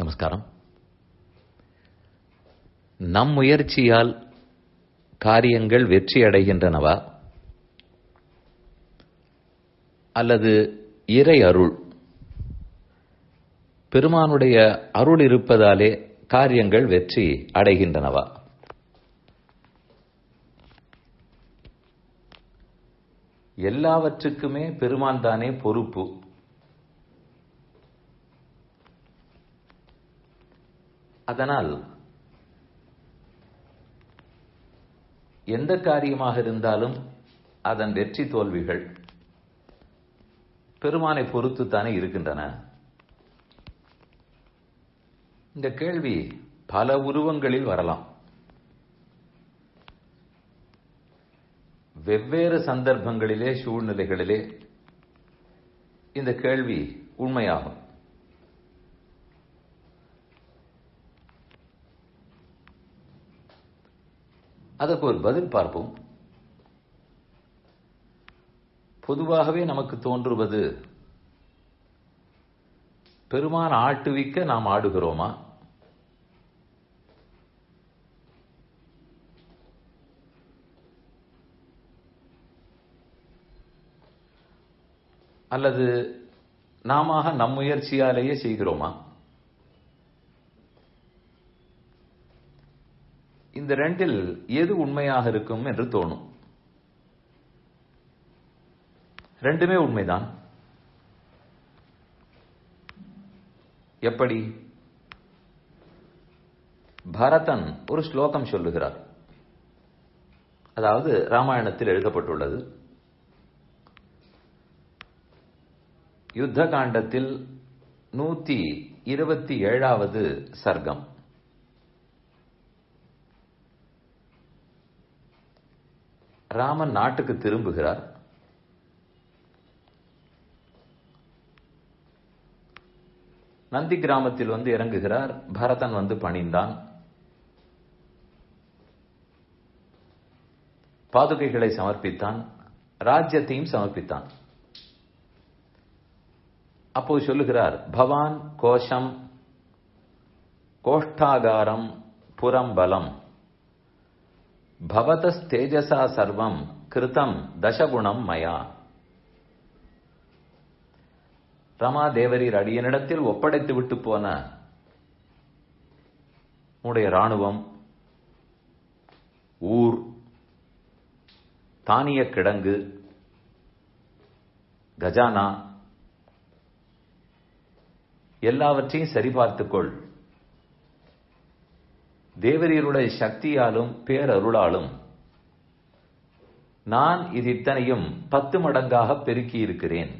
நமஸ்காரம். நம் முயற்சியால் காரியங்கள் வெற்றி அடைகின்றனவா அல்லது இறை அருள், பெருமானுடைய அருள் இருப்பதாலே காரியங்கள் வெற்றி அடைகின்றனவா? எல்லாவற்றுக்குமே பெருமான் தானே பொறுப்பு. அதனால் எந்த காரியமாக இருந்தாலும் அதன் வெற்றி தோல்விகள் பெருமானை பொறுத்துத்தானே இருக்கின்றன. இந்த கேள்வி பல உருவங்களில் வரலாம். வெவ்வேறு சந்தர்ப்பங்களிலே, சூழ்நிலைகளிலே இந்த கேள்வி உண்மையாகும். அதற்கு ஒரு பதில் பார்ப்போம். பொதுவாகவே நமக்கு தோன்றுவது, பெருமான் ஆட்டுவிக்க நாம் ஆடுகிறோமா, அல்லது நாம நம் முயற்சியாலேயே செய்கிறோமா? இந்த ரெண்டில் எது உண்மையாக இருக்கும் என்று தோணும். ரெண்டுமே உண்மைதான். எப்படி? பரதன் ஒரு ஸ்லோகம் சொல்லுகிறார். அதாவது ராமாயணத்தில் எழுதப்பட்டுள்ளது. யுத்த காண்டத்தில் 127வது சர்க்கம். ராமன் நாட்டுக்கு திரும்புகிறார். நந்தி கிராமத்தில் வந்து இறங்குகிறார். பரதன் வந்து பணிந்தான். பாதுகைகளை சமர்ப்பித்தான். ராஜ்யத்தையும் சமர்ப்பித்தான். அப்போது சொல்லுகிறார், பவான் கோஷம் கோஷ்டாகாரம் புரம்பலம் பவதஸ் தேஜசா சர்வம் கிருதம் தசகுணம் மயா. ரமாதேவரீர் அடியனிடத்தில் ஒப்படைத்து விட்டு போன உடைய ராணுவம், ஊர், தானிய கிடங்கு, கஜானா எல்லாவற்றையும் சரிபார்த்துக்கொள். தேவரீருடைய சக்தியாலும் பேரருளாலும் நான் இது இத்தனையும் 10 மடங்காக பெருக்கி இருக்கிறேன்.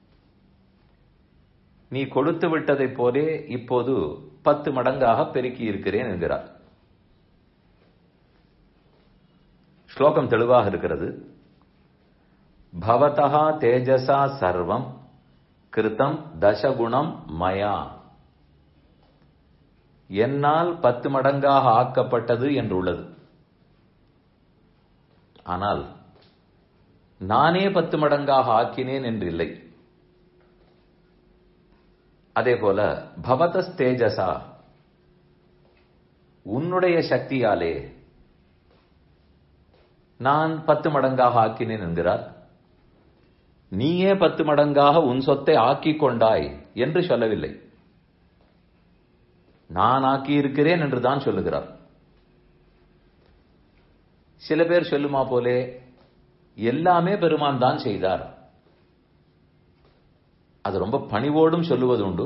நீ கொடுத்து விட்டதை போலே இப்போது 10 மடங்காக பெருக்கி இருக்கிறேன் என்கிறார். ஸ்லோகம் தெளிவாக இருக்கிறது. பவதஹா தேஜசா சர்வம் கிருதம் தசகுணம் மயா. என்னால் 10 மடங்காக ஆக்கப்பட்டது என்றுள்ளது. ஆனால் நானே 10 மடங்காக ஆக்கினேன் என்று இல்லை. அதேபோல பவதஸ் தேஜசா, உன்னுடைய சக்தியாலே நான் 10 மடங்காக ஆக்கினேன் என்கிறார். நீயே 10 மடங்காக உன் சொத்தை ஆக்கிக் கொண்டாய் என்று சொல்லவில்லை. நான் ஆக்கி இருக்கிறேன் என்றுதான் சொல்லுகிறார். சில பேர் சொல்லுமா போலே எல்லாமே பெருமான் தான் செய்தார். அது ரொம்ப பணிவோடும் சொல்லுவது உண்டு,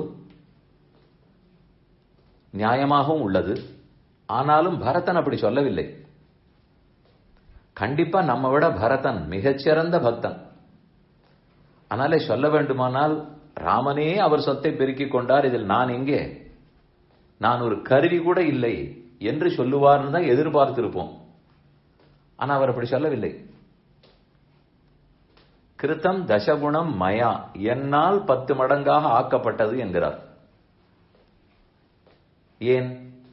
நியாயமாகவும் உள்ளது. ஆனாலும் பரதன் அப்படி சொல்லவில்லை. கண்டிப்பா நம்ம விட பரதன் மிகச்சிறந்த பக்தன். ஆனாலே சொல்ல வேண்டுமானால் ராமனே அவர் சொத்தை பெருக்கிக் கொண்டார், இதில் நான் எங்கே, நான் ஒரு கருவி கூட இல்லை என்று சொல்லுவார்னு தான் எதிர்பார்த்திருப்போம். ஆனா அவர் அப்படி சொல்லவில்லை. கிருத்தம் தசகுணம் மயா, என்னால் 10 மடங்காக ஆக்கப்பட்டது என்கிறார். ஏன்?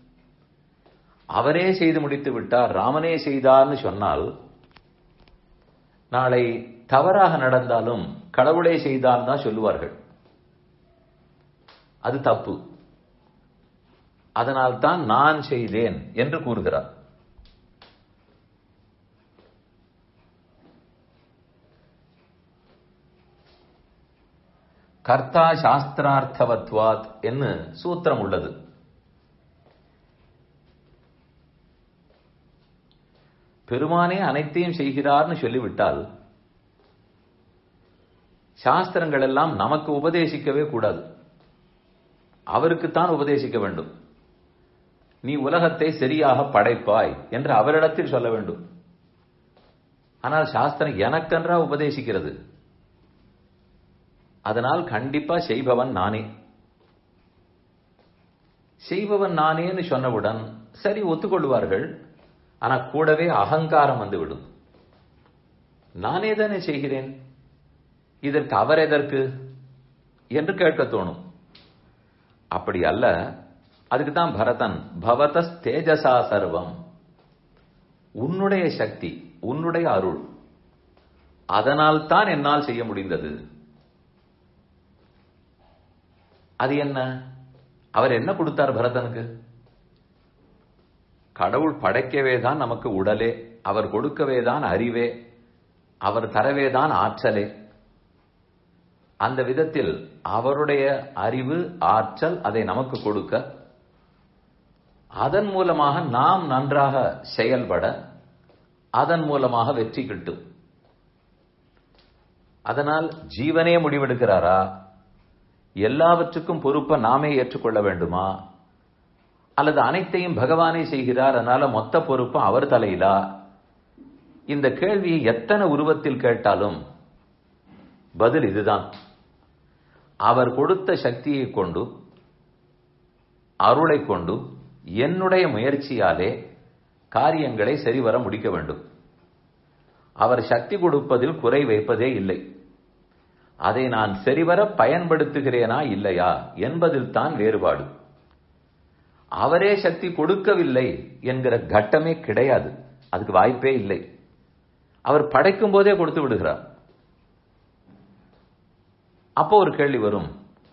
அவரே செய்து முடித்து விட்டார், ராமனே செய்தார்னு சொன்னால் நாளை தவறாக நடந்தாலும் கடவுளே செய்தார் தான் சொல்லுவார்கள். அது தப்பு. அதனால் தான் நான் செய்தேன் என்று கூறுகிறார். கர்த்தா சாஸ்திரார்த்தவத்வாத் என்று சூத்திரம் உள்ளது. பெருமானே அனைத்தையும் செய்கிறார்னு சொல்லிவிட்டால் சாஸ்திரங்கள் எல்லாம் நமக்கு உபதேசிக்கவே கூடாது, அவருக்குத்தான் உபதேசிக்க வேண்டும். நீ உலகத்தை சரியாக படைப்பாய் என்று அவரிடத்தில் சொல்ல வேண்டும். ஆனால் சாஸ்திரம் எனக்கென்றா உபதேசிக்கிறது. அதனால் கண்டிப்பா செய்பவன் நானே. செய்பவன் நானேன்னு சொன்னவுடன் சரி ஒத்துக்கொள்வார்கள். ஆனா கூடவே அகங்காரம் வந்துவிடும். நானே தானே செய்கிறேன், இதற்கு அவர் எதற்கு என்று கேட்க தோணும். அப்படி அல்ல. அதுக்கு தான் பரதன் பவதஸ் தேஜசா சர்வம், உன்னுடைய சக்தி, உன்னுடைய அருள், அதனால் தான் என்னால் செய்ய முடிந்தது. அது என்ன? அவர் என்ன கொடுத்தார் பரதனுக்கு? கடவுள் படைக்கவே தான் நமக்கு உடலே, அவர் கொடுக்கவே தான் அறிவே, அவர் தரவே தான் ஆற்றலே. அந்த விதத்தில் அவருடைய அறிவு, ஆற்றல் அதை நமக்கு கொடுக்க, அதன் மூலமாக நாம் நன்றாக செயல்பட, அதன் மூலமாக வெற்றி கிட்டும். அதனால் ஜீவனே முடிவெடுக்கிறாரா? எல்லாவற்றுக்கும் பொறுப்பை நாமே ஏற்றுக்கொள்ள வேண்டுமா? அல்லது அனைத்தையும் பகவானே செய்கிறார், அதனால மொத்த பொறுப்பு அவர் தலையிலா? இந்த கேள்வியை எத்தனை உருவத்தில் கேட்டாலும் பதில் இதுதான். அவர் கொடுத்த சக்தியை கொண்டு, அருளை கொண்டு, என்னுடைய முயற்சியாலே காரியங்களை சரிவர முடிக்க வேண்டும். அவர் சக்தி கொடுப்பதில் குறை வைப்பதே இல்லை. அதை நான் சரிவர பயன்படுத்துகிறேனா இல்லையா என்பதில் தான் வேறுபாடு. அவரே சக்தி கொடுக்கவில்லை என்கிற கட்டமே கிடையாது, அதுக்கு வாய்ப்பே இல்லை. அவர் படைக்கும் போதே கொடுத்து விடுகிறார். அப்போ ஒரு கேள்வி வரும்,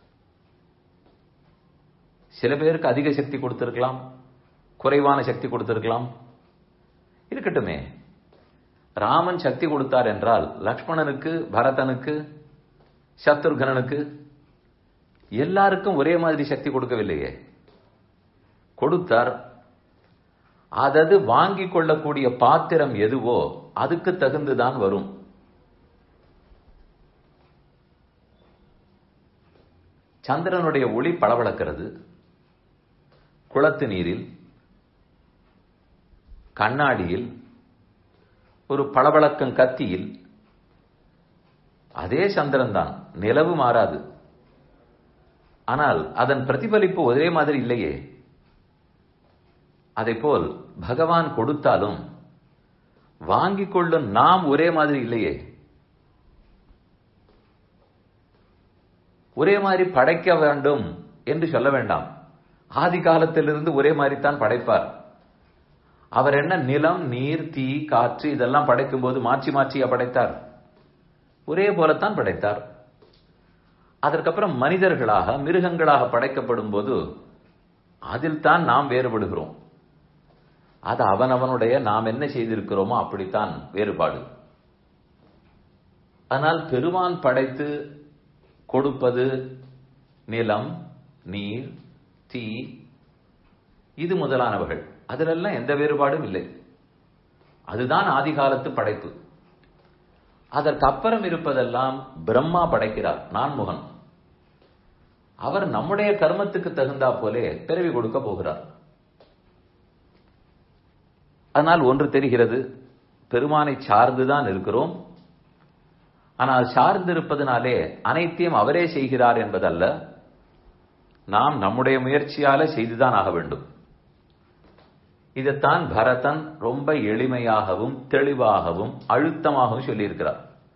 சில பேருக்கு அதிக சக்தி கொடுத்திருக்கலாம், குறைவான சக்தி கொடுத்திருக்கலாம். இருக்கட்டுமே, ராமன் சக்தி கொடுத்தார் என்றால் லக்ஷ்மணனுக்கு, பரதனுக்கு, சத்ருகனுக்கு எல்லாருக்கும் ஒரே மாதிரி சக்தி கொடுக்கவில்லையே. கொடுத்தார். அதது வாங்கிக் கொள்ளக்கூடிய பாத்திரம் எதுவோ அதுக்கு தகுந்துதான் வரும். சந்திரனுடைய ஒளி பளபளக்கிறது குளத்து நீரில், கண்ணாடியில், ஒரு பளபளக்கம் கத்தியில். அதே சந்திரன் தான், நிலவு மாறாது. ஆனால் அதன் பிரதிபலிப்பு ஒரே மாதிரி இல்லையே. அதேபோல் பகவான் கொடுத்தாலும் வாங்கிக் கொள்ளும் நாம் ஒரே மாதிரி இல்லையே. ஒரே மாதிரி படைக்க வேண்டும் என்று சொல்ல வேண்டாம். ஆதி காலத்திலிருந்து ஒரே மாதிரி தான் படைப்பார். அவர் என்ன நிலம், நீர், தீ, காற்று இதெல்லாம் படைக்கும் போது மாற்றி மாற்றியா படைத்தார்? ஒரே போலத்தான் படைத்தார். அதற்கப்புறம் மனிதர்களாக, மிருகங்களாக படைக்கப்படும் போது அதில் தான் நாம் வேறுபடுகிறோம். அது அவனவனுடைய நாம் என்ன செய்திருக்கிறோமோ அப்படித்தான் வேறுபாடு. ஆனால் பெருமான் படைத்து கொடுப்பது நிலம், நீர், தீ, இது முதலானவர்கள், அதிலெல்லாம் எந்த வேறுபாடும் இல்லை. அதுதான் ஆதி காலத்து படைப்பு. அதற்கு அப்புறம் இருப்பதெல்லாம் பிரம்மா படைக்கிறார், நான்முகன். அவர் நம்முடைய கர்மத்துக்கு தகுந்தா போலே பிறவி கொடுக்க போகிறார். அதனால் ஒன்று தெரிகிறது, பெருமானை சார்ந்துதான் இருக்கிறோம். ஆனால் சார்ந்திருப்பதனாலே அனைத்தையும் அவரே செய்கிறார் என்பதல்ல, நாம் நம்முடைய முயற்சியால செய்துதான் ஆக வேண்டும். இதைத்தான் பரதன் ரொம்ப எளிமையாகவும் தெளிவாகவும் அழுத்தமாகவும் சொல்லியிருக்கிறார்.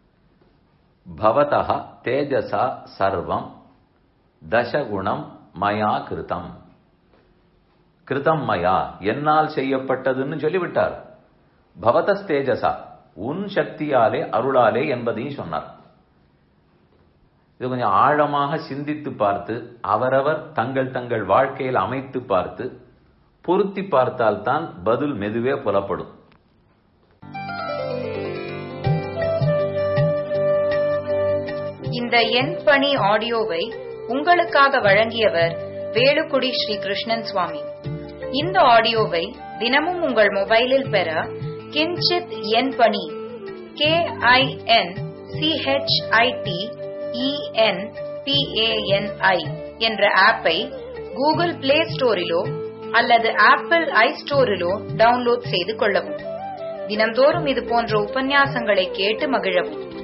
பவதஹ தேஜசா சர்வம் தசகுணம் மயா கிருதம். கிருதம் மயா, என்னால் செய்யப்பட்டதுன்னு சொல்லிவிட்டார். பவதஸ் தேஜசா, உன் சக்தியாலே, அருளாலே என்பதையும் சொன்னார். இது கொஞ்சம் ஆழமாக சிந்தித்து பார்த்து அவரவர் தங்கள் தங்கள் வாழ்க்கையில் அமைத்து பார்த்து பொருத்தி பார்த்தால்தான் பதில் மெதுவே புலப்படும். இந்த என் பணி ஆடியோவை உங்களுக்காக வழங்கியவர் வேலுக்குடி ஸ்ரீ கிருஷ்ணன் சுவாமி. இந்த ஆடியோவை தினமும் உங்கள் மொபைலில் பெற கிஞ்சித் என் பணி KINCHITENPANI என்ற ஆப்பை கூகுள் பிளே ஸ்டோரிலோ அல்லது ஆப்பிள் ஐஸ்டோரிலோ டவுன்லோட் செய்து கொள்ளவும். தினம்தோறும் இது போன்ற உபன்யாசங்களை கேட்டு மகிழவும்.